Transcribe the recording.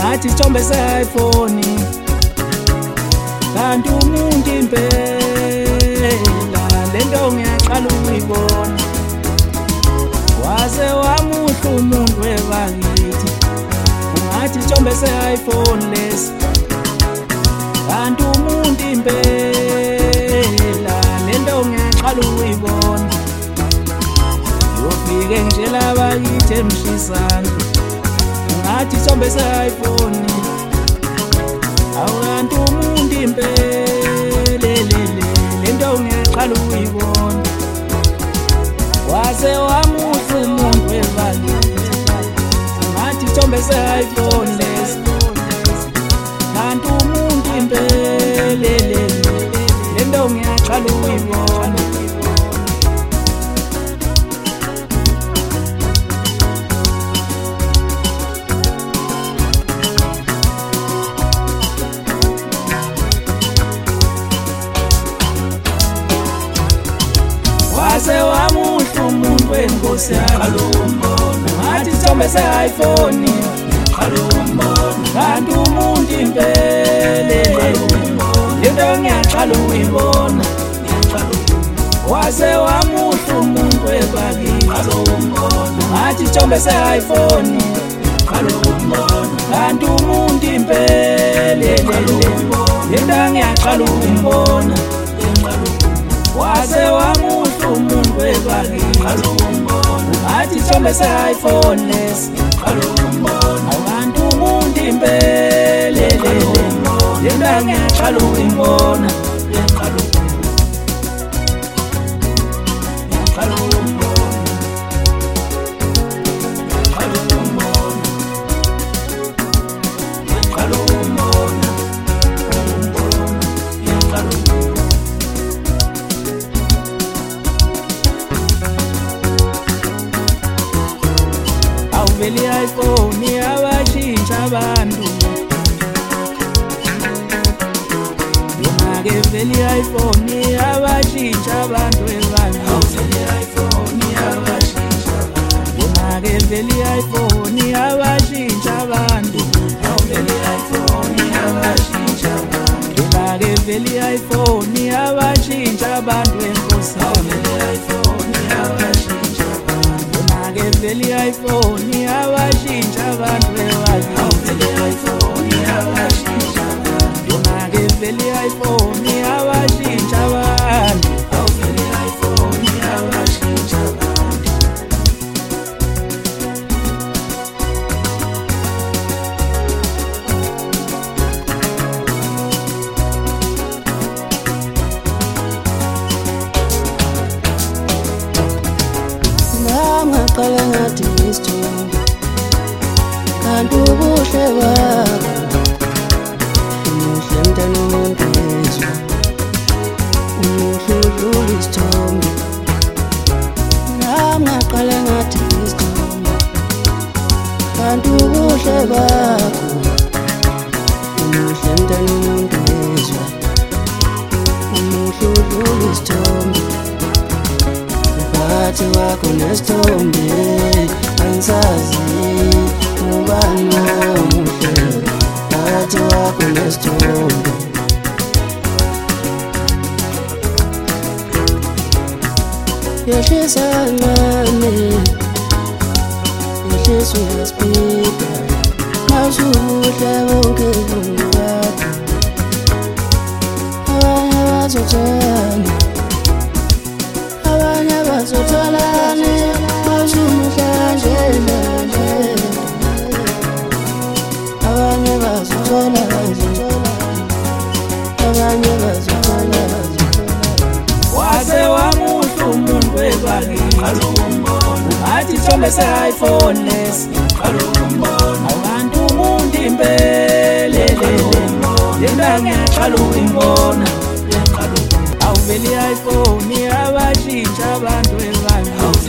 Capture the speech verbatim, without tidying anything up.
ngathi ithombe se-iPhone kanti umuntu impela lento ngiyaqala ukuyibona waze wamuhla umuntu webakithi ngathi ithombe se-iPhone lesi kanti umuntu impela lento ngiyaqala ukuyibona yofike nje labakithi emshisana ngathi ithombe se-iPhone awukanti umuntu impela lento ngiyaqala ukuyibona waze wamuhla umuntu webakithi ngathi ithombe se-iPhone lesi kanti umuntu impela lento ngiyaqala ukuyibona waze wamuhla umuntu wenkosi yalombona ngathi ithombe se-iPhone kanti umuntu impela lento ngiyaqala ukuyibona waze wamuhla umuntu webakithi ngathi ithombe se-iPhone kanti umuntu impela lento ngiyaqala ukuyibona waze wamuhla umuntu webakithi ngathi ithombe se-iPhone lesi awukanti umuntu impela lento ngiyaqala ukuyibona vele i-iPhone yabashintsha abantu yona-ke vele i-iPhone yabashintsha abantu ebantu yona-ke vele i-iPhone yabashintsha abantu yona-ke vele i-iPhone yabashintsha abantu enkosini vele i-iPhone yabashintsha abantu ebakithi yona-ke vele i-iPhone yabashintsha abantu ngaqala ngathi isithombe kanti ubuhle bakho umuhle mntana umuntu wezwe umuhle udlula isithombe nami ngaqala ngathi isithombe kanti ubuhle bakho umuhle mntana umuntu wezwe umuhle udlula isithombe phakathi kwakho nesithombe angisazi ubani omuhle phakathi kwakho nesithombe yehlisa kancane yehlisa uyaspida masubuhle bonke bungu bakho abanye bazothana abanye bazotholane basumuhla njena nje abanye bazotholane abanye bazotholane waze wamuhla umuntu webakithi ngathi ithombe se-iPhone lesi awukanti umuntu impela lento ngiyaqala ukuyibona awuvele i-iPhone yabashintsha abantu ebantu